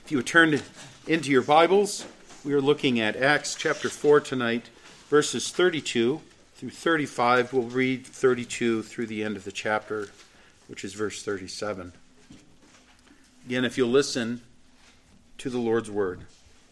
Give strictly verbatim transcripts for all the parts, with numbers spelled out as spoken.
If you would turn into your Bibles, we are looking at Acts chapter four tonight, verses thirty-two through thirty-five. We'll read thirty-two through the end of the chapter, which is verse thirty-seven. Again, if you'll listen to the Lord's word.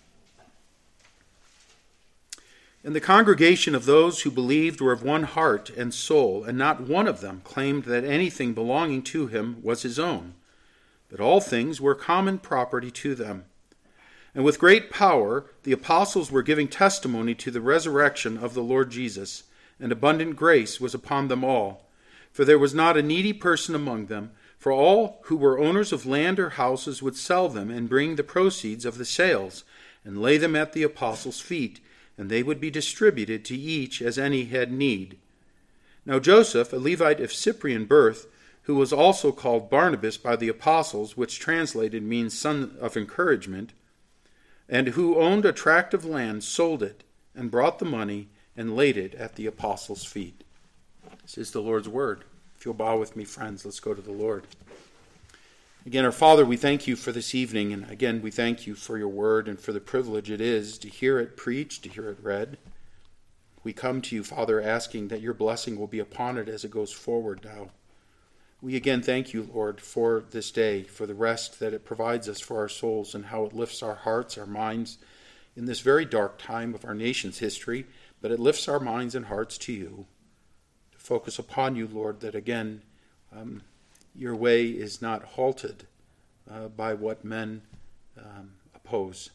And the congregation of those who believed were of one heart and soul, and not one of them claimed that anything belonging to him was his own, but all things were common property to them. And with great power the apostles were giving testimony to the resurrection of the Lord Jesus, and abundant grace was upon them all. For there was not a needy person among them, for all who were owners of land or houses would sell them and bring the proceeds of the sales, and lay them at the apostles' feet, and they would be distributed to each as any had need. Now Joseph, a Levite of Cyprian birth, who was also called Barnabas by the apostles, which translated means son of encouragement, and who owned a tract of land, sold it, and brought the money, and laid it at the apostles' feet. This is the Lord's word. If you'll bow with me, friends, let's go to the Lord. Again, our Father, we thank you for this evening, and again, we thank you for your word and for the privilege it is to hear it preached, to hear it read. We come to you, Father, asking that your blessing will be upon it as it goes forward now. We again thank you, Lord, for this day, for the rest that it provides us for our souls and how it lifts our hearts, our minds in this very dark time of our nation's history, but it lifts our minds and hearts to you, to focus upon you, Lord, that again, um, your way is not halted uh, by what men um, oppose.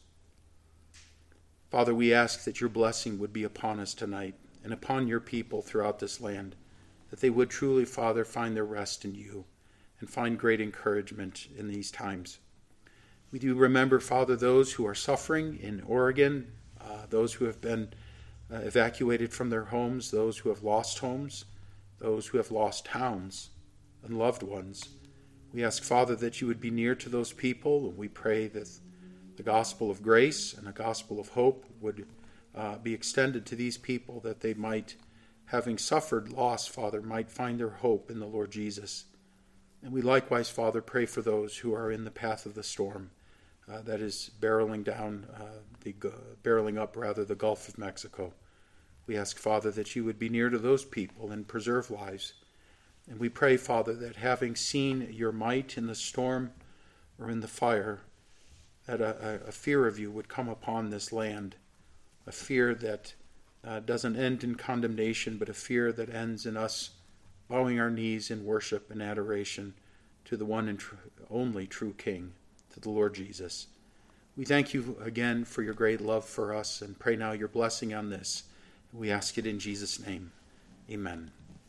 Father, we ask that your blessing would be upon us tonight and upon your people throughout this land, that they would truly, Father, find their rest in you and find great encouragement in these times. We do remember, Father, those who are suffering in Oregon, uh, those who have been uh, evacuated from their homes, those who have lost homes, those who have lost towns and loved ones. We ask, Father, that you would be near to those people, and we pray that the gospel of grace and the gospel of hope would uh, be extended to these people, that they might, having suffered loss, Father, might find their hope in the Lord Jesus. And we likewise, Father, pray for those who are in the path of the storm uh, that is barreling down, uh, the uh, barreling up, rather, the Gulf of Mexico. We ask, Father, that you would be near to those people and preserve lives. And we pray, Father, that having seen your might in the storm or in the fire, that a, a fear of you would come upon this land, a fear that Uh, doesn't end in condemnation, but a fear that ends in us bowing our knees in worship and adoration to the one and tr- only true King, to the Lord Jesus. We thank you again for your great love for us and pray now your blessing on this. We ask it in Jesus' name. Amen.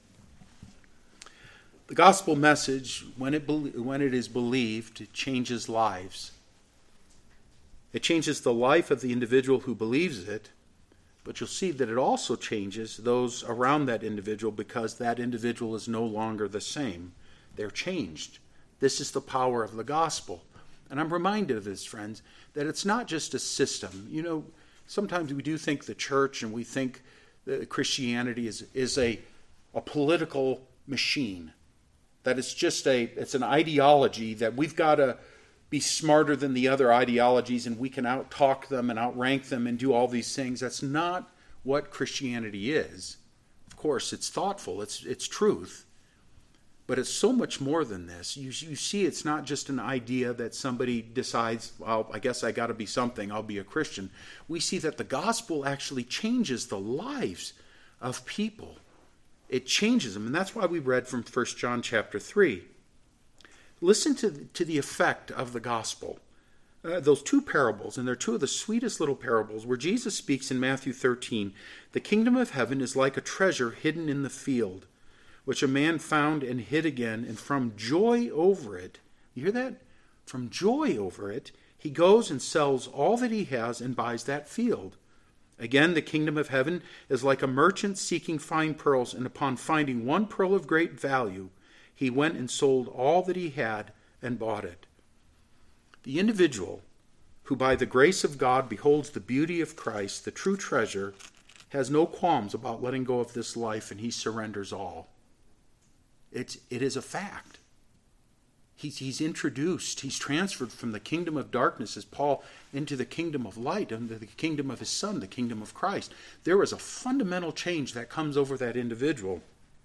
The gospel message, when it, be- when it is believed, it changes lives. It changes the life of the individual who believes it, but you'll see that it also changes those around that individual because that individual is no longer the same. They're changed. This is the power of the gospel. And I'm reminded of this, friends, that it's not just a system. You know, sometimes we do think the church and we think that Christianity is, is a, a political machine, that it's just a, it's an ideology that we've got to be smarter than the other ideologies and we can out-talk them and outrank them and do all these things. That's not what Christianity is. Of course, it's thoughtful, it's it's truth, but it's so much more than this. You, you see, it's not just an idea that somebody decides, well, I guess I got to be something, I'll be a Christian. We see that the gospel actually changes the lives of people. It changes them, and that's why we read from First John chapter three. Listen to, to the effect of the gospel. Uh, those two parables, and they're two of the sweetest little parables, where Jesus speaks in Matthew thirteen, the kingdom of heaven is like a treasure hidden in the field, which a man found and hid again, and from joy over it, you hear that? From joy over it, he goes and sells all that he has and buys that field. Again, the kingdom of heaven is like a merchant seeking fine pearls, and upon finding one pearl of great value, he went and sold all that he had and bought it. The individual who by the grace of God beholds the beauty of Christ, the true treasure, has no qualms about letting go of this life, and he surrenders all. It's, it is a fact. He's, he's introduced, he's transferred from the kingdom of darkness as Paul into the kingdom of light, into the kingdom of his Son, the kingdom of Christ. There is a fundamental change that comes over that individual.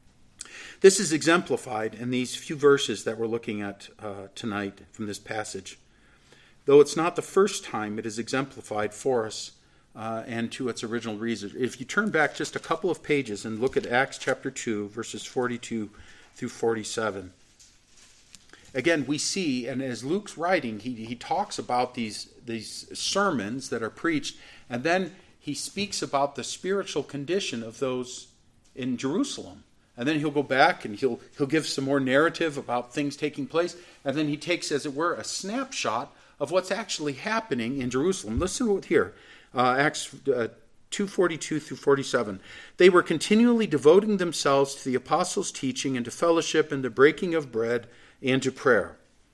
This is exemplified in these few verses that we're looking at uh, tonight from this passage. Though it's not the first time it is exemplified for us uh, and to its original reason. If you turn back just a couple of pages and look at Acts chapter two, verses forty-two through forty-seven. Again, we see, and as Luke's writing, he, he talks about these, these sermons that are preached, and then he speaks about the spiritual condition of those in Jerusalem. And then he'll go back and he'll he'll give some more narrative about things taking place, and then he takes, as it were, a snapshot of what's actually happening in Jerusalem. Listen to it here, uh, Acts uh, two forty-two through forty-seven. They were continually devoting themselves to the apostles' teaching and to fellowship and the breaking of bread and to prayer.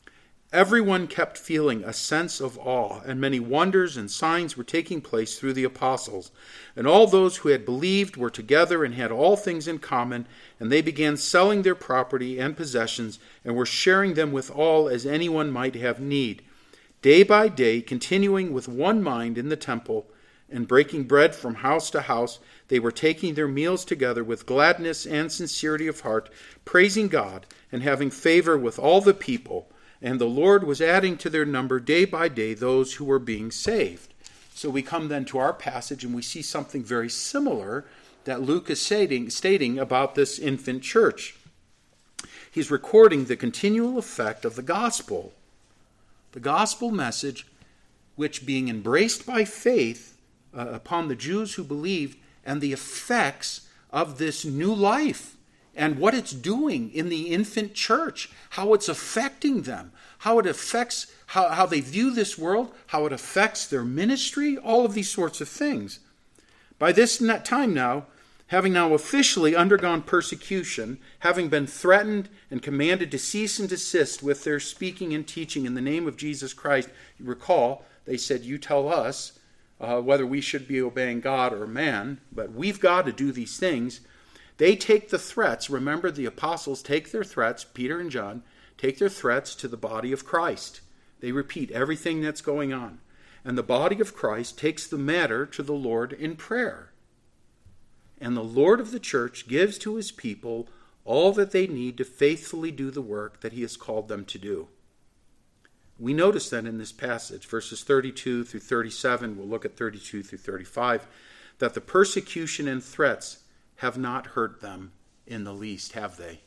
Everyone kept feeling a sense of awe, and many wonders and signs were taking place through the apostles. And all those who had believed were together and had all things in common, and they began selling their property and possessions and were sharing them with all as anyone might have need. Day by day, continuing with one mind in the temple and breaking bread from house to house, they were taking their meals together with gladness and sincerity of heart, praising God and having favor with all the people. And the Lord was adding to their number day by day those who were being saved. So we come then to our passage and we see something very similar that Luke is stating, stating about this infant church. He's recording the continual effect of the gospel. The gospel message, which being embraced by faith uh, upon the Jews who believed, and the effects of this new life and what it's doing in the infant church, how it's affecting them, how it affects how, how they view this world, how it affects their ministry, all of these sorts of things. By this time now, having now officially undergone persecution, having been threatened and commanded to cease and desist with their speaking and teaching in the name of Jesus Christ, you recall, they said, you tell us uh, whether we should be obeying God or man, but we've got to do these things. They take the threats. Remember, the apostles take their threats, Peter and John, take their threats to the body of Christ. They repeat everything that's going on. And the body of Christ takes the matter to the Lord in prayer. And the Lord of the church gives to his people all that they need to faithfully do the work that he has called them to do. We notice that in this passage, verses thirty-two through thirty-seven, we'll look at thirty-two through thirty-five, that the persecution and threats have not hurt them in the least, have they?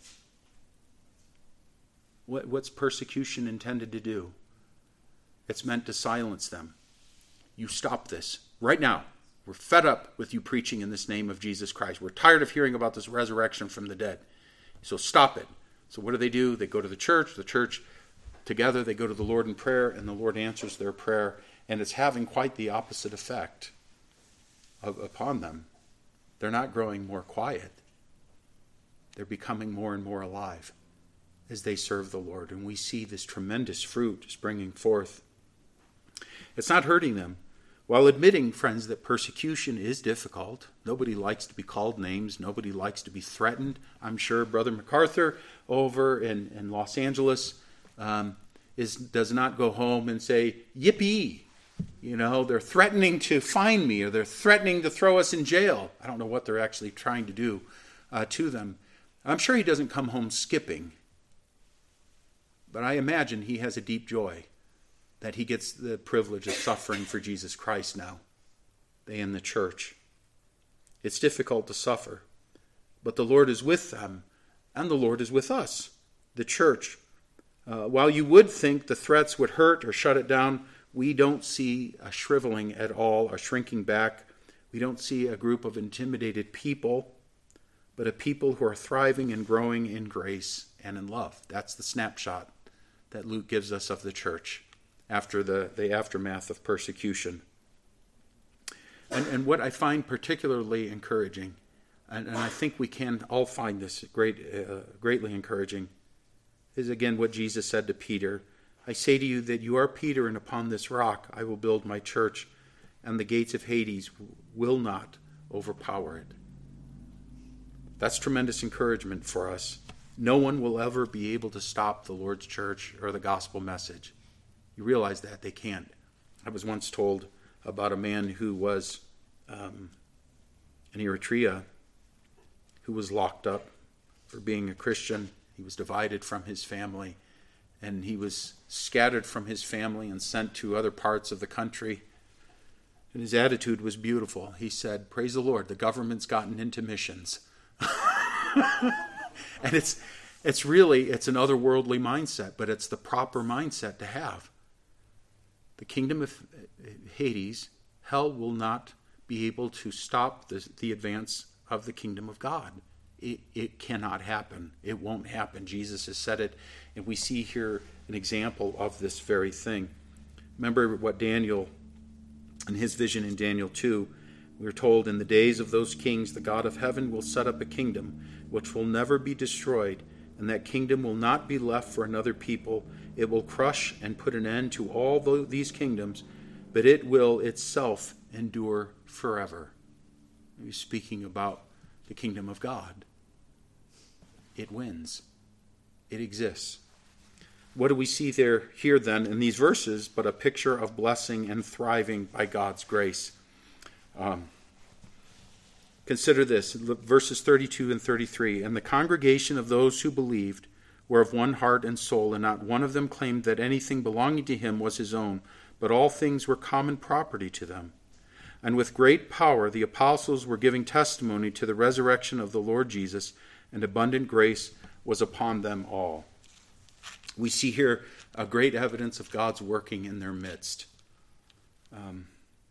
What, what's persecution intended to do? It's meant to silence them. You stop this right now. We're fed up with you preaching in this name of Jesus Christ. We're tired of hearing about this resurrection from the dead. So stop it. So what do they do? They go to the church. The church, together, they go to the Lord in prayer, and the Lord answers their prayer. And it's having quite the opposite effect of, upon them. They're not growing more quiet. They're becoming more and more alive as they serve the Lord. And we see this tremendous fruit springing forth. It's not hurting them. While admitting, friends, that persecution is difficult, nobody likes to be called names, nobody likes to be threatened. I'm sure Brother MacArthur over in, in Los Angeles um, is does not go home and say, yippee, you know, they're threatening to fine me, or they're threatening to throw us in jail. I don't know what they're actually trying to do uh, to them. I'm sure he doesn't come home skipping, but I imagine he has a deep joy that he gets the privilege of suffering for Jesus Christ now, they in the church. It's difficult to suffer, but the Lord is with them, and the Lord is with us, the church. Uh, while you would think the threats would hurt or shut it down, we don't see a shriveling at all, a shrinking back. We don't see a group of intimidated people, but a people who are thriving and growing in grace and in love. That's the snapshot that Luke gives us of the church after the, the aftermath of persecution. And, and what I find particularly encouraging, and, and I think we can all find this great, uh, greatly encouraging, is again what Jesus said to Peter. I say to you that you are Peter, and upon this rock I will build my church, and the gates of Hades will not overpower it. That's tremendous encouragement for us no one will ever be able to stop the Lord's church or the gospel message. You realize that? They can't. I was once told about a man who was um, in Eritrea who was locked up for being a Christian. He was divided from his family, and he was scattered from his family and sent to other parts of the country. And his attitude was beautiful. He said, "Praise the Lord, the government's gotten into missions." And it's it's really, it's an otherworldly mindset, but it's the proper mindset to have. The kingdom of Hades, hell will not be able to stop the, the advance of the kingdom of God. It, it cannot happen. It won't happen. Jesus has said it, and we see here an example of this very thing. Remember what Daniel, in his vision in Daniel two, we are told, in the days of those kings, the God of heaven will set up a kingdom which will never be destroyed, and that kingdom will not be left for another people. It will crush and put an end to all these kingdoms, but it will itself endure forever. He's speaking about the kingdom of God. It wins. It exists. What do we see there here then in these verses but a picture of blessing and thriving by God's grace? Um, consider this, verses thirty-two and thirty-three. And the congregation of those who believed were of one heart and soul, and not one of them claimed that anything belonging to him was his own, but all things were common property to them. And with great power the apostles were giving testimony to the resurrection of the Lord Jesus, and abundant grace was upon them all. We see here a great evidence of God's working in their midst. Um,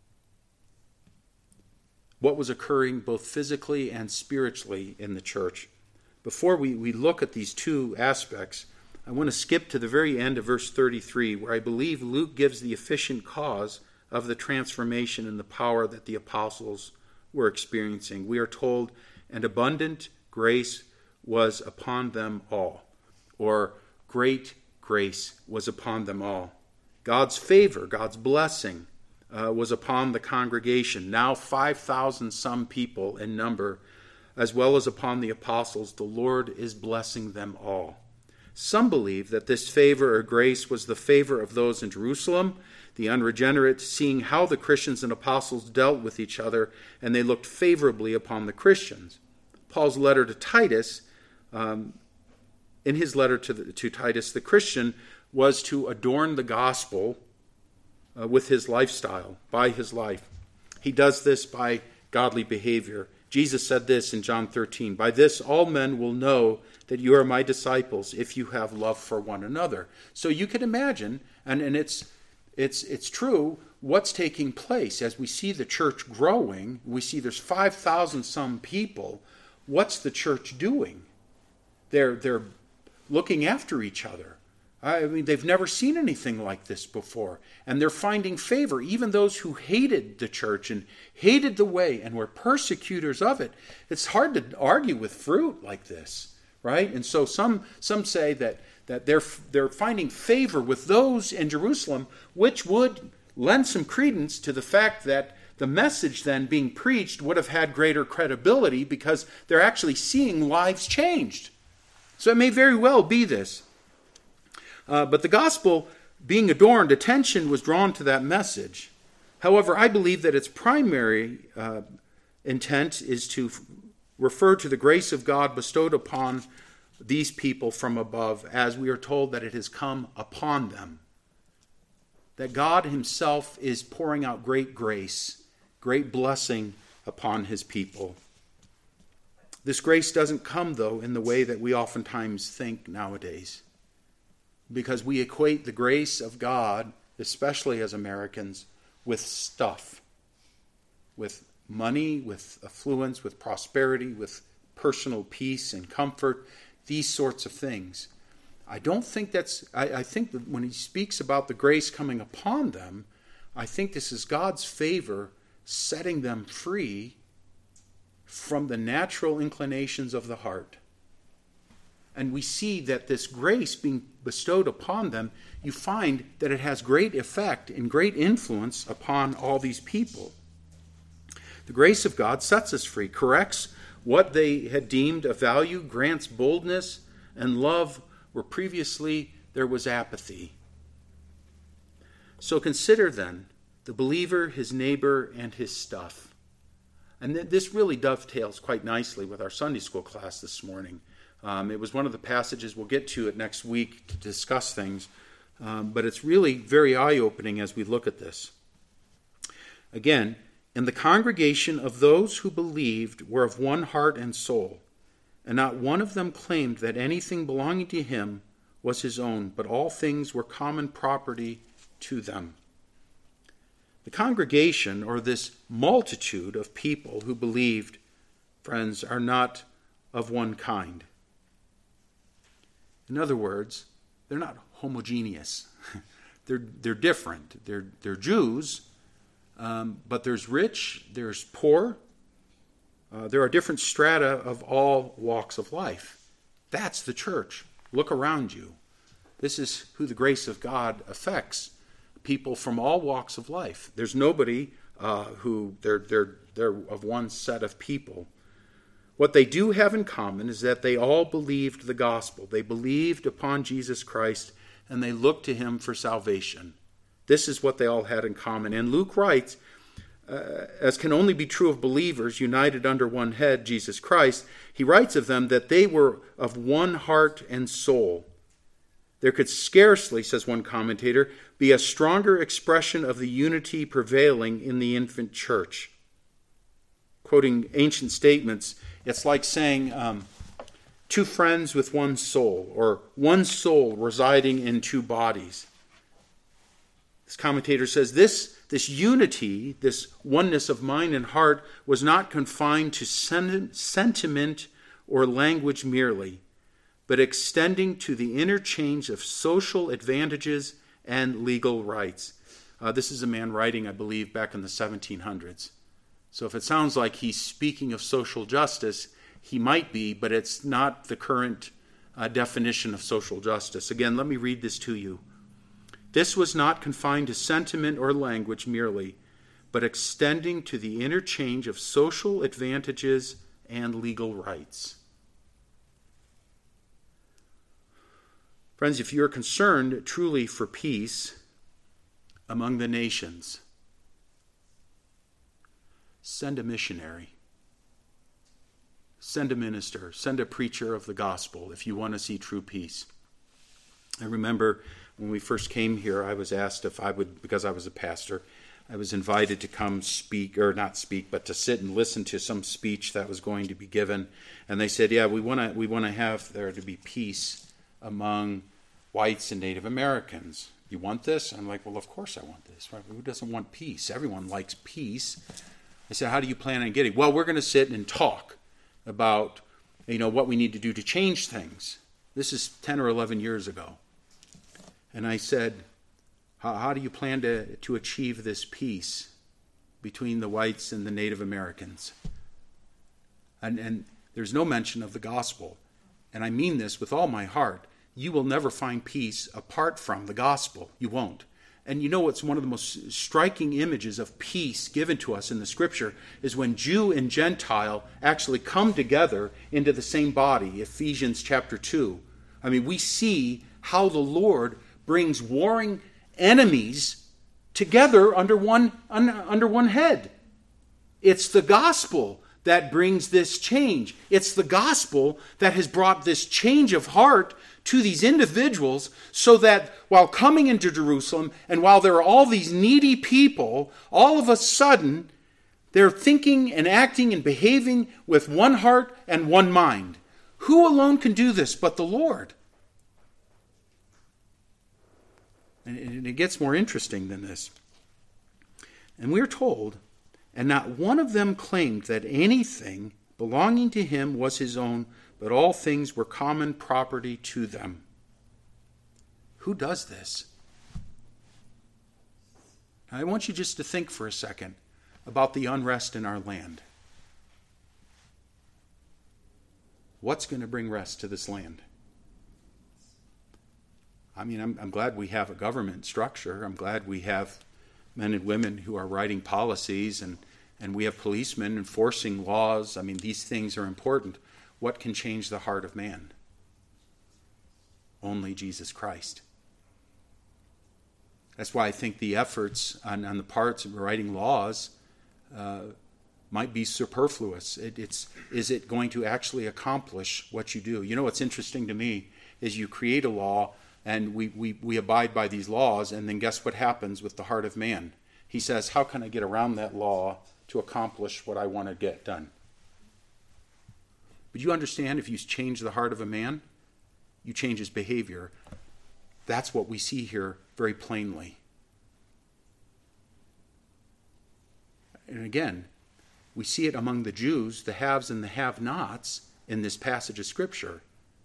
what was occurring both physically and spiritually in the church. Before we, we look at these two aspects, I want to skip to the very end of verse thirty-three, where I believe Luke gives the efficient cause of the transformation and the power that the apostles were experiencing. We are told, and abundant grace was upon them all, or great grace was upon them all. God's favor, God's blessing uh, was upon the congregation, now five thousand some people in number, as well as upon the apostles. The Lord is blessing them all. Some believe that this favor or grace was the favor of those in Jerusalem, the unregenerate, seeing how the Christians and apostles dealt with each other, and they looked favorably upon the Christians. Paul's letter to Titus, um, in his letter to, the, to Titus, the Christian was to adorn the gospel uh, with his lifestyle, by his life. He does this by godly behavior. Jesus said this in John thirteen, "By this all men will know that you are my disciples, if you have love for one another." So you can imagine, and, and it's it's it's true, what's taking place as we see the church growing. We see there's five thousand some people. What's the church doing? They're they're looking after each other. I mean, they've never seen anything like this before. And they're finding favor. Even those who hated the church and hated the way and were persecutors of it. It's hard to argue with fruit like this, right? And so some some say that, that they're, they're finding favor with those in Jerusalem, which would lend some credence to the fact that the message then being preached would have had greater credibility, because they're actually seeing lives changed. So it may very well be this. Uh, but the gospel being adorned, attention was drawn to that message. However, I believe that its primary uh, intent is to f- refer to the grace of God bestowed upon these people from above, as we are told that it has come upon them. That God himself is pouring out great grace, great blessing upon his people. This grace doesn't come, though, in the way that we oftentimes think nowadays, because we equate the grace of God, especially as Americans, with stuff, with money, with affluence, with prosperity, with personal peace and comfort, these sorts of things. I don't think that's, I, I think that when he speaks about the grace coming upon them, I think this is God's favor setting them free from the natural inclinations of the heart. And we see that this grace being bestowed upon them, you find that it has great effect and great influence upon all these people. The grace of God sets us free, corrects what they had deemed of value, grants boldness and love where previously there was apathy. So consider then the believer, his neighbor, and his stuff. And th- this really dovetails quite nicely with our Sunday school class this morning. Um, it was one of the passages, we'll get to it next week to discuss things, um, but it's really very eye-opening as we look at this. Again, and the congregation of those who believed were of one heart and soul, and not one of them claimed that anything belonging to him was his own, but all things were common property to them. The congregation, or this multitude of people who believed, friends, are not of one kind. In other words, they're not homogeneous. they're they're different. They're they're Jews. Um, but there's rich, there's poor. Uh, there are different strata of all walks of life. That's the church. Look around you. This is who the grace of God affects. People from all walks of life. There's nobody uh, who, they're, they're, they're of one set of people. What they do have in common is that they all believed the gospel. They believed upon Jesus Christ, and they looked to him for salvation. This is what they all had in common. And Luke writes, uh, as can only be true of believers united under one head, Jesus Christ, he writes of them that they were of one heart and soul. There could scarcely, says one commentator, be a stronger expression of the unity prevailing in the infant church. Quoting ancient statements, it's like saying um, two friends with one soul, or one soul residing in two bodies. This commentator says this, this unity, this oneness of mind and heart was not confined to sen- sentiment or language merely, but extending to the interchange of social advantages and legal rights. Uh, this is a man writing, I believe, back in the seventeen hundreds. So if it sounds like he's speaking of social justice, he might be, but it's not the current uh, definition of social justice. Again, let me read this to you. This was not confined to sentiment or language merely, but extending to the interchange of social advantages and legal rights. Friends, if you're concerned truly for peace among the nations, send a missionary. Send a minister. Send a preacher of the gospel if you want to see true peace. I remember when we first came here, I was asked if I would, because I was a pastor, I was invited to come speak, or not speak, but to sit and listen to some speech that was going to be given. And they said, yeah, we want to we want to have there to be peace among whites and Native Americans. You want this? I'm like, well, of course I want this. Right? Who doesn't want peace? Everyone likes peace. I said, how do you plan on getting? Well, we're going to sit and talk about, you know, what we need to do to change things. This is ten or eleven years ago. And I said, how, how do you plan to, to achieve this peace between the whites and the Native Americans? And, and there's no mention of the gospel. And I mean this with all my heart. You will never find peace apart from the gospel. You won't. And you know what's one of the most striking images of peace given to us in the Scripture is when Jew and Gentile actually come together into the same body, Ephesians chapter two. I mean, we see how the Lord brings warring enemies together under one, under one head. It's the gospel that brings this change. It's the gospel that has brought this change of heart to these individuals so that while coming into Jerusalem and while there are all these needy people, all of a sudden they're thinking and acting and behaving with one heart and one mind. Who alone can do this but the Lord? And it gets more interesting than this. And we're told, and not one of them claimed that anything belonging to him was his own, but all things were common property to them. Who does this? I want you just to think for a second about the unrest in our land. What's going to bring rest to this land? I mean, I'm, I'm glad we have a government structure. I'm glad we have men and women who are writing policies, and, and we have policemen enforcing laws. I mean, these things are important. What can change the heart of man? only Jesus Christ. That's why I think the efforts on, on the parts of writing laws uh, might be superfluous. It, it's, is it going to actually accomplish what you do? You know what's interesting to me is you create a law and we, we, we abide by these laws, and then guess what happens with the heart of man? He says, how can I get around that law to accomplish what I want to get done? But you understand, if you change the heart of a man, you change his behavior. That's what we see here very plainly. And again, we see it among the Jews, the haves and the have-nots, in this passage of Scripture.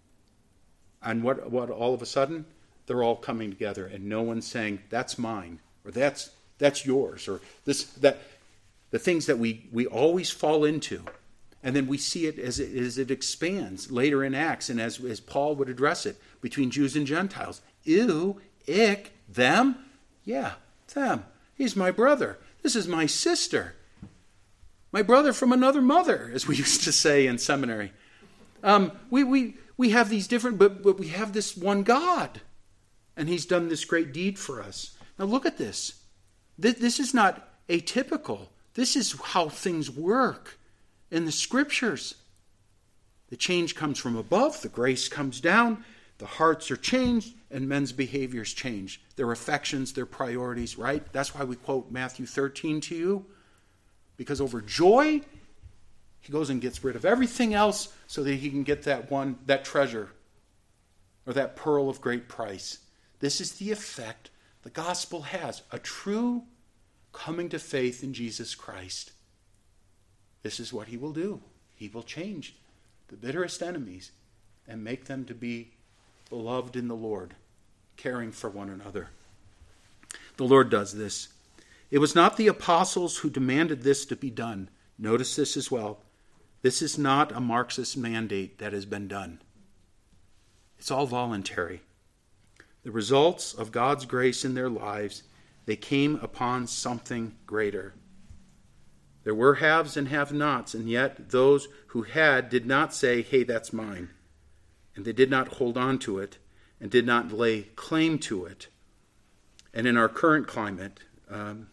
And what, what all of a sudden? They're all coming together, and no one's saying, that's mine, or that's that's yours, or this, that, the things that we, we always fall into. And then we see it as it, as it expands later in Acts, and as, as Paul would address it, between Jews and Gentiles. Ew, ick, them? Yeah, them. He's my brother. This is my sister. My brother from another mother, as we used to say in seminary. Um, we, we, we have these different, but, but we have this one God. And he's done this great deed for us. Now look at this. This, this is not atypical. This is how things work in the Scriptures. The change comes from above. The grace comes down. The hearts are changed, and men's behaviors change. Their affections, their priorities, right? That's why we quote Matthew thirteen to you. Because over joy, he goes and gets rid of everything else so that he can get that one, that treasure, or that pearl of great price. This is the effect the gospel has. A true coming to faith in Jesus Christ. This is what he will do. He will change the bitterest enemies and make them to be beloved in the Lord, caring for one another. The Lord does this. It was not the apostles who demanded this to be done. Notice this as well. This is not a Marxist mandate that has been done. It's all voluntary. The results of God's grace in their lives, they came upon something greater. There were haves and have-nots, and yet those who had did not say, hey, that's mine. And they did not hold on to it and did not lay claim to it. And in our current climate, um,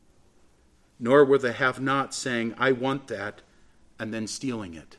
nor were the have-nots saying, I want that, and then stealing it.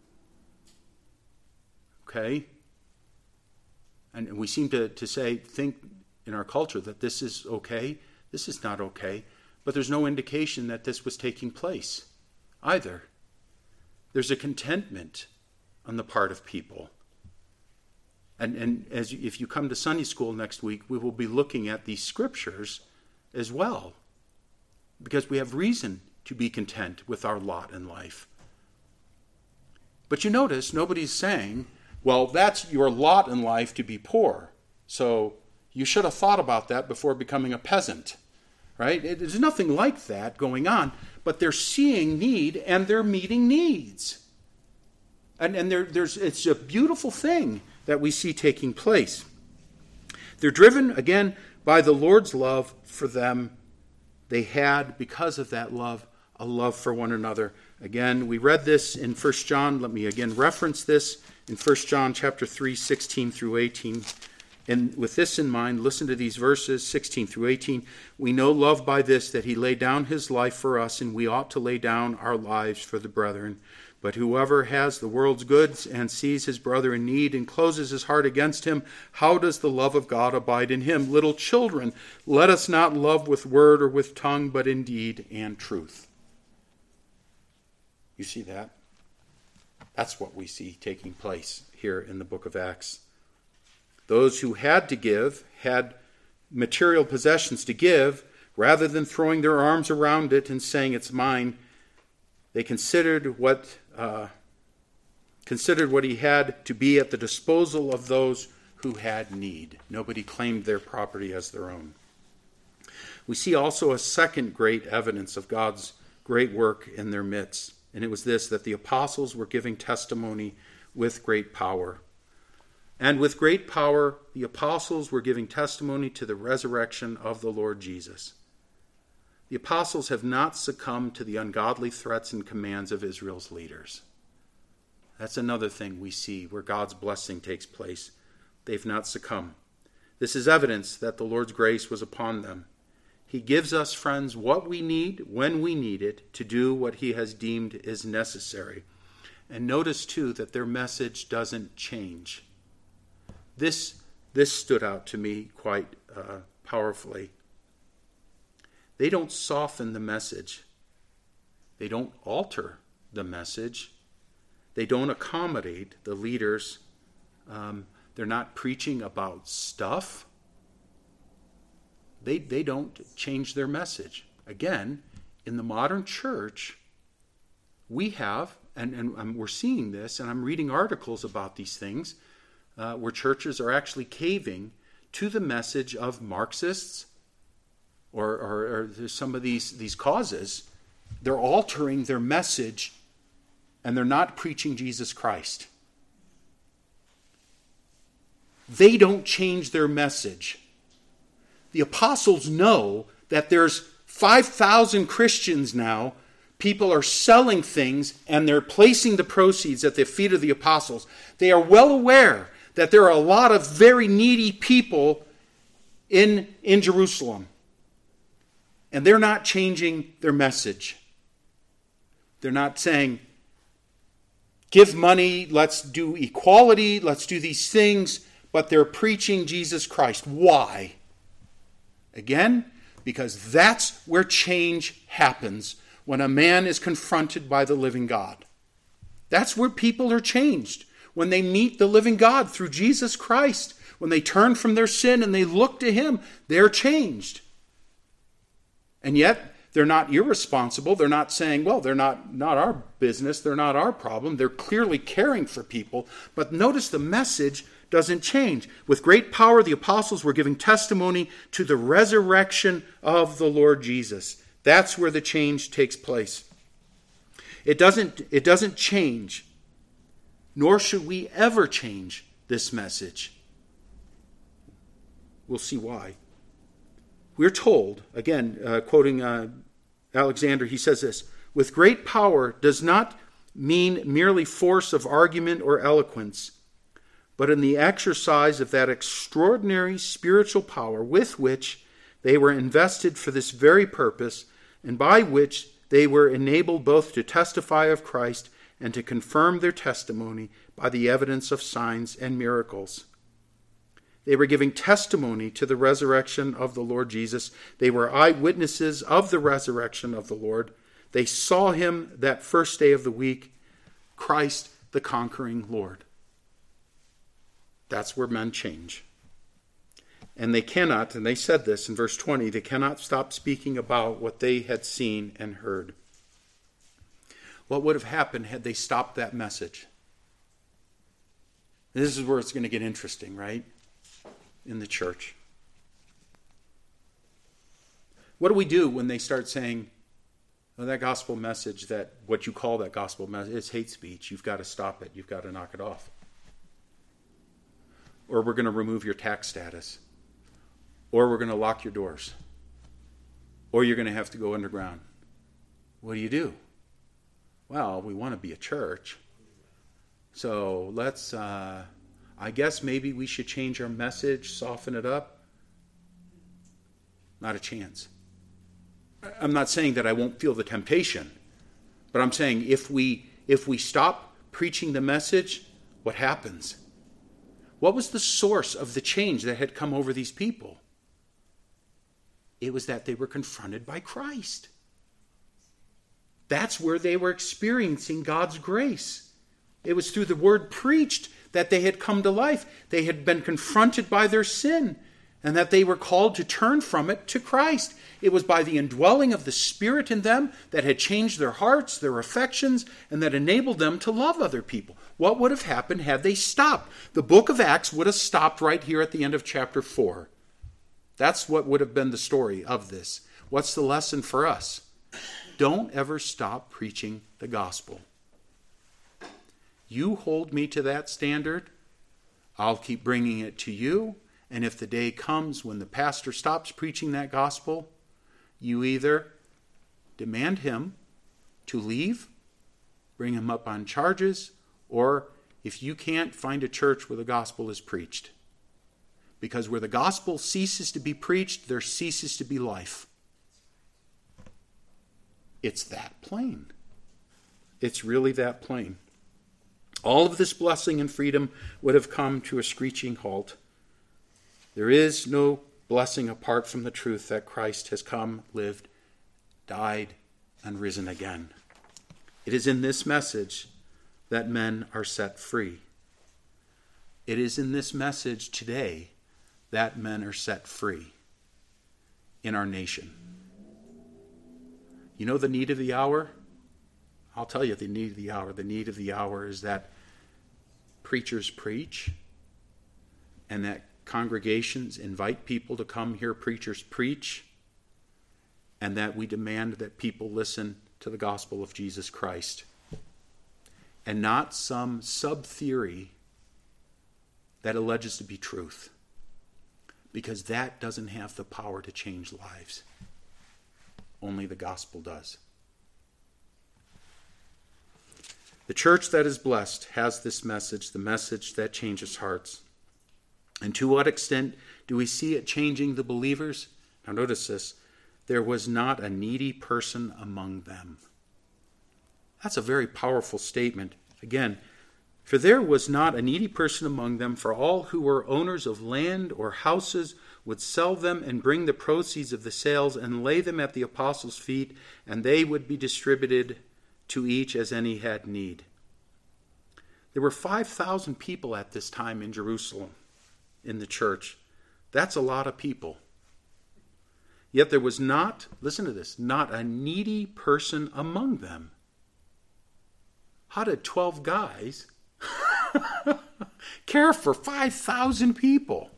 Okay? And we seem to, to say, think in our culture that this is okay. This is not okay. But there's no indication that this was taking place either. There's a contentment on the part of people. And, and as you, if you come to Sunday school next week, we will be looking at these scriptures as well. Because we have reason to be content with our lot in life. But you notice, nobody's saying, well, that's your lot in life to be poor. So you should have thought about that before becoming a peasant. Right? It, there's nothing like that going on. But they're seeing need and they're meeting needs. And, and there, there's it's a beautiful thing that we see taking place. They're driven, again, by the Lord's love for them. They had, because of that love, a love for one another. Again, we read this in First John. Let me again reference this in First John chapter three, sixteen through eighteen. And with this in mind, listen to these verses, sixteen through eighteen. We know love by this, that he laid down his life for us, and we ought to lay down our lives for the brethren. But whoever has the world's goods and sees his brother in need and closes his heart against him, how does the love of God abide in him? Little children, let us not love with word or with tongue, but in deed and truth. You see that? That's what we see taking place here in the book of Acts. Those who had to give, had material possessions to give, rather than throwing their arms around it and saying it's mine, they considered what uh, considered what he had to be at the disposal of those who had need. Nobody claimed their property as their own. We see also a second great evidence of God's great work in their midst, and it was this, that the apostles were giving testimony with great power. And with great power, the apostles were giving testimony to the resurrection of the Lord Jesus. The apostles have not succumbed to the ungodly threats and commands of Israel's leaders. That's another thing we see where God's blessing takes place. they've not succumbed. This is evidence that the Lord's grace was upon them. He gives us, friends, what we need when we need it to do what he has deemed is necessary. And notice, too, that their message doesn't change. This, this stood out to me quite uh, powerfully. They don't soften the message. They don't alter the message. They don't accommodate the leaders. Um, they're not preaching about stuff. They, they don't change their message. Again, in the modern church, we have, and, and, and we're seeing this, and I'm reading articles about these things, uh, where churches are actually caving to the message of Marxists or, or, or some of these, these causes. They're altering their message, and they're not preaching Jesus Christ. They don't change their message. The apostles know that there's five thousand Christians now. People are selling things, and they're placing the proceeds at the feet of the apostles. They are well aware that there are a lot of very needy people in, in Jerusalem. And they're not changing their message. They're not saying, give money, let's do equality, let's do these things, but they're preaching Jesus Christ. Why? Again, because that's where change happens when a man is confronted by the living God. That's where people are changed. When they meet the living God through Jesus Christ, when they turn from their sin and they look to him, they're changed. And yet, they're not irresponsible. They're not saying, well, they're not, not our business. They're not our problem. They're clearly caring for people. But notice the message doesn't change. With great power, the apostles were giving testimony to the resurrection of the Lord Jesus. That's where the change takes place. It doesn't, it doesn't change, nor should we ever change this message. We'll see why. We're told, again, uh, quoting uh, Alexander, he says this, with great power does not mean merely force of argument or eloquence, but in the exercise of that extraordinary spiritual power with which they were invested for this very purpose, and by which they were enabled both to testify of Christ and to confirm their testimony by the evidence of signs and miracles. They were giving testimony to the resurrection of the Lord Jesus. They were eyewitnesses of the resurrection of the Lord. They saw him that first day of the week, Christ the conquering Lord. That's where men change. And they cannot, and they said this in verse twenty, they cannot stop speaking about what they had seen and heard. What would have happened had they stopped that message? This is where it's going to get interesting, right? In the church. What do we do when they start saying, oh, that gospel message, that what you call that gospel message, is hate speech. You've got to stop it. You've got to knock it off. Or we're going to remove your tax status. Or we're going to lock your doors. Or you're going to have to go underground. What do you do? Well, we want to be a church. So let's, uh, I guess maybe we should change our message, soften it up. Not a chance. I'm not saying that I won't feel the temptation. But I'm saying if we if we stop preaching the message, what happens? What was the source of the change that had come over these people? It was that they were confronted by Christ. That's where they were experiencing God's grace. It was through the word preached that they had come to life. They had been confronted by their sin, and that they were called to turn from it to Christ. It was by the indwelling of the Spirit in them that had changed their hearts, their affections, and that enabled them to love other people. What would have happened had they stopped? The book of Acts would have stopped right here at the end of chapter four. That's what would have been the story of this. What's the lesson for us? Don't ever stop preaching the gospel. You hold me to that standard, I'll keep bringing it to you. And if the day comes when the pastor stops preaching that gospel, you either demand him to leave, bring him up on charges, or if you can't, find a church where the gospel is preached. Because where the gospel ceases to be preached, there ceases to be life. It's that plain. It's really that plain. All of this blessing and freedom would have come to a screeching halt. There is no blessing apart from the truth that Christ has come, lived, died, and risen again. It is in this message that men are set free. It is in this message today that men are set free in our nation. You know the need of the hour? I'll tell you the need of the hour. The need of the hour is that preachers preach and that congregations invite people to come hear preachers preach, and that we demand that people listen to the gospel of Jesus Christ and not some sub-theory that alleges to be truth, because that doesn't have the power to change lives. Only the gospel does. The church that is blessed has this message, the message that changes hearts. And to what extent do we see it changing the believers? Now notice this. There was not a needy person among them. That's a very powerful statement. Again, for there was not a needy person among them, for all who were owners of land or houses would sell them and bring the proceeds of the sales and lay them at the apostles' feet, and they would be distributed to each as any had need. There were five thousand people at this time in Jerusalem, in the church. That's a lot of people. Yet there was not, listen to this, not a needy person among them. How did twelve guys care for five thousand people?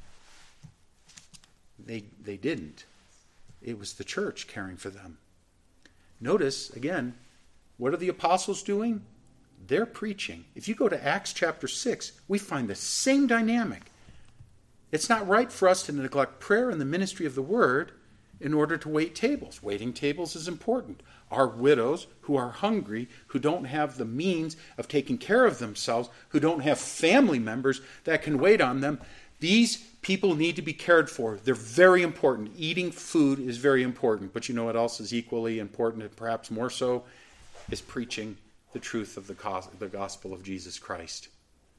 They, they didn't. It was the church caring for them. Notice, again, what are the apostles doing? They're preaching. If you go to Acts chapter six, we find the same dynamic. It's not right for us to neglect prayer and the ministry of the word in order to wait tables. Waiting tables is important. Our widows who are hungry, who don't have the means of taking care of themselves, who don't have family members that can wait on them, these people need to be cared for. They're very important. Eating food is very important. But you know what else is equally important, and perhaps more so, is preaching the truth of the gospel of Jesus Christ.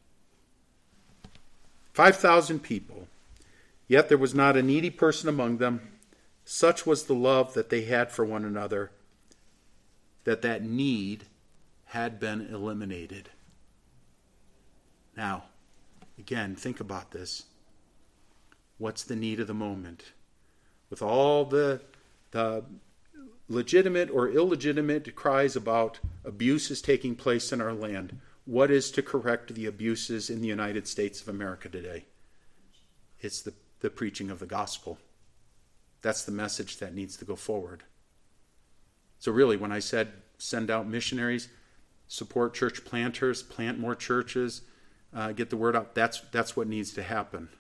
five thousand people, yet there was not a needy person among them. Such was the love that they had for one another, that that need had been eliminated. Now, again, think about this. What's the need of the moment? With all the, the legitimate or illegitimate cries about abuses taking place in our land, what is to correct the abuses in the United States of America today? It's the, the preaching of the gospel. That's the message that needs to go forward. So really, when I said send out missionaries, support church planters, plant more churches, uh, get the word out, that's that's what needs to happen.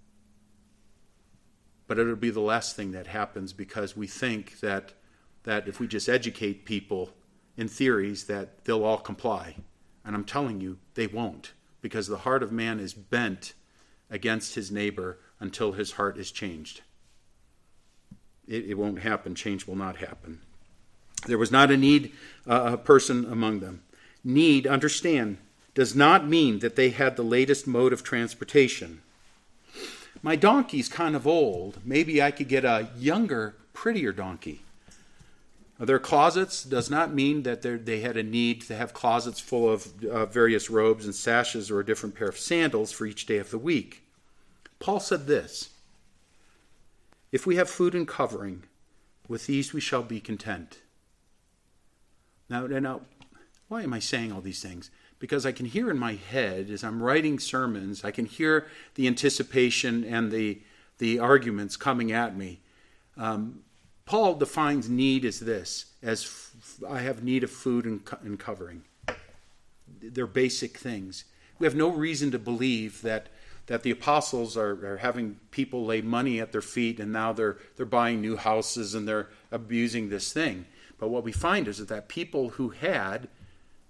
But it'll be the last thing that happens, because we think that that if we just educate people in theories that they'll all comply. And I'm telling you, they won't, because the heart of man is bent against his neighbor until his heart is changed. It, it won't happen. Change will not happen. There was not a need uh, a person among them. Need, understand, does not mean that they had the latest mode of transportation. My donkey's kind of old. Maybe I could get a younger, prettier donkey. Their closets does not mean that they had a need to have closets full of uh, various robes and sashes or a different pair of sandals for each day of the week. Paul said this: if we have food and covering, with these we shall be content. Now, now, why am I saying all these things? Because I can hear in my head, as I'm writing sermons, I can hear the anticipation and the, the arguments coming at me. Um, Paul defines need as this, as f- I have need of food and, co- and covering. They're basic things. We have no reason to believe that that the apostles are, are having people lay money at their feet and now they're they're buying new houses and they're abusing this thing. But what we find is that people who had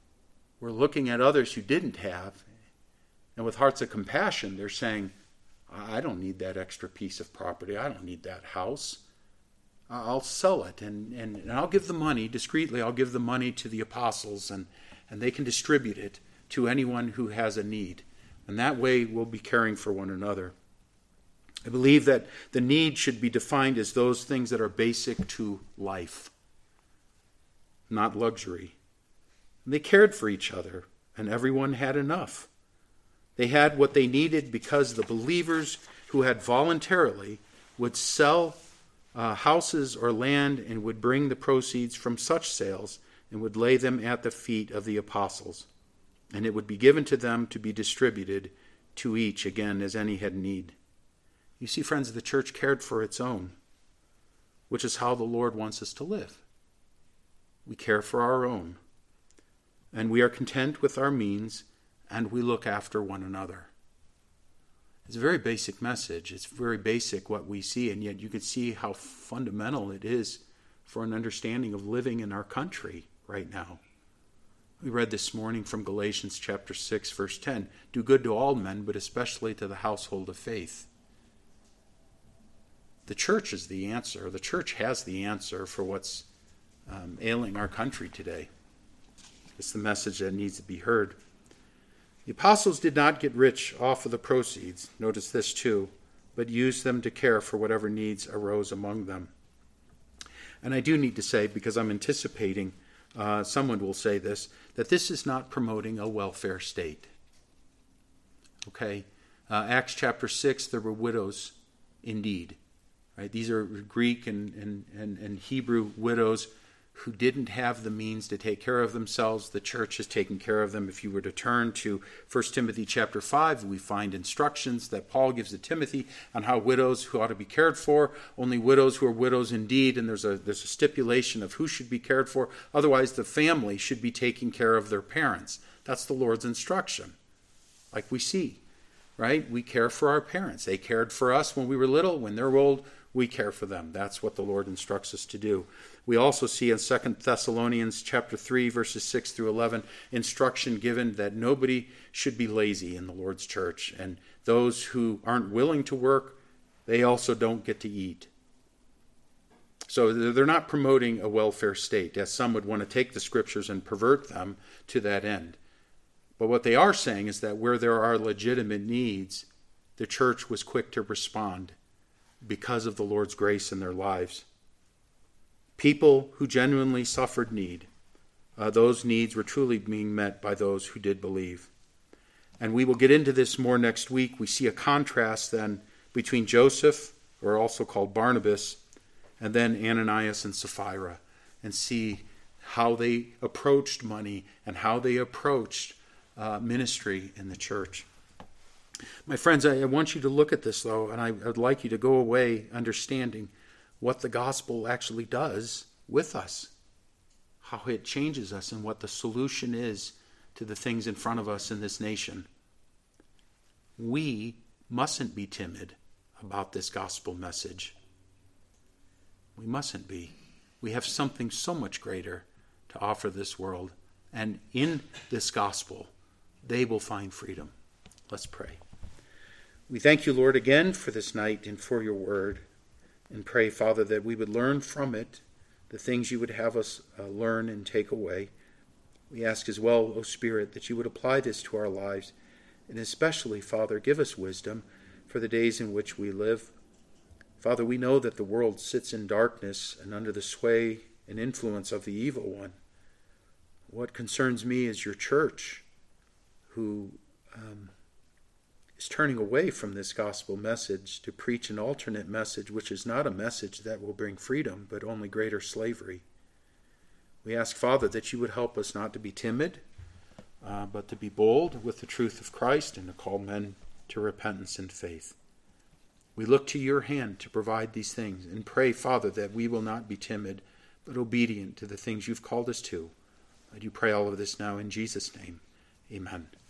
were looking at others who didn't have, and with hearts of compassion, they're saying, I don't need that extra piece of property. I don't need that house. I'll sell it, and, and, and I'll give the money, discreetly, I'll give the money to the apostles, and, and they can distribute it to anyone who has a need. And that way we'll be caring for one another. I believe that the need should be defined as those things that are basic to life, not luxury. And they cared for each other, and everyone had enough. They had what they needed because the believers who had voluntarily would sell uh, houses or land and would bring the proceeds from such sales and would lay them at the feet of the apostles. And it would be given to them to be distributed to each, again, as any had need. You see, friends, the church cared for its own, which is how the Lord wants us to live. We care for our own, and we are content with our means, and we look after one another. It's a very basic message. It's very basic what we see, and yet you can see how fundamental it is for an understanding of living in our country right now. We read this morning from Galatians chapter six, verse ten, do good to all men, but especially to the household of faith. The church is the answer. The church has the answer for what's um, ailing our country today. It's the message that needs to be heard. The apostles did not get rich off of the proceeds, notice this too, but used them to care for whatever needs arose among them. And I do need to say, because I'm anticipating uh, someone will say this, that this is not promoting a welfare state. Okay? Uh, Acts chapter six, there were widows indeed. Right? These are Greek and, and, and, and Hebrew widows who didn't have the means to take care of themselves. The church has taken care of them. If you were to turn to First Timothy chapter five, we find instructions that Paul gives to Timothy on how widows who ought to be cared for, only widows who are widows indeed, and there's a there's a stipulation of who should be cared for. Otherwise, the family should be taking care of their parents. That's the Lord's instruction, like we see, right? We care for our parents. They cared for us when we were little. When they're old, we care for them. That's what the Lord instructs us to do. We also see in Second Thessalonians chapter three, verses six through eleven, instruction given that nobody should be lazy in the Lord's church. And those who aren't willing to work, they also don't get to eat. So they're not promoting a welfare state, as some would want to take the scriptures and pervert them to that end. But what they are saying is that where there are legitimate needs, the church was quick to respond because of the Lord's grace in their lives. People who genuinely suffered need, uh, those needs were truly being met by those who did believe. And we will get into this more next week. We see a contrast then between Joseph, or also called Barnabas, and then Ananias and Sapphira, and see how they approached money and how they approached uh, ministry in the church. My friends, I want you to look at this, though, and I would like you to go away understanding what the gospel actually does with us, how it changes us, and what the solution is to the things in front of us in this nation. We mustn't be timid about this gospel message. We mustn't be. We have something so much greater to offer this world, and in this gospel, they will find freedom. Let's pray. We thank you, Lord, again for this night and for your word, and pray, Father, that we would learn from it the things you would have us uh, learn and take away. We ask as well, O Spirit, that you would apply this to our lives, and especially, Father, give us wisdom for the days in which we live. Father, we know that the world sits in darkness and under the sway and influence of the evil one. What concerns me is your church, who um, is turning away from this gospel message to preach an alternate message, which is not a message that will bring freedom, but only greater slavery. We ask, Father, that you would help us not to be timid, uh, but to be bold with the truth of Christ and to call men to repentance and faith. We look to your hand to provide these things and pray, Father, that we will not be timid, but obedient to the things you've called us to. I do pray all of this now in Jesus' name. Amen.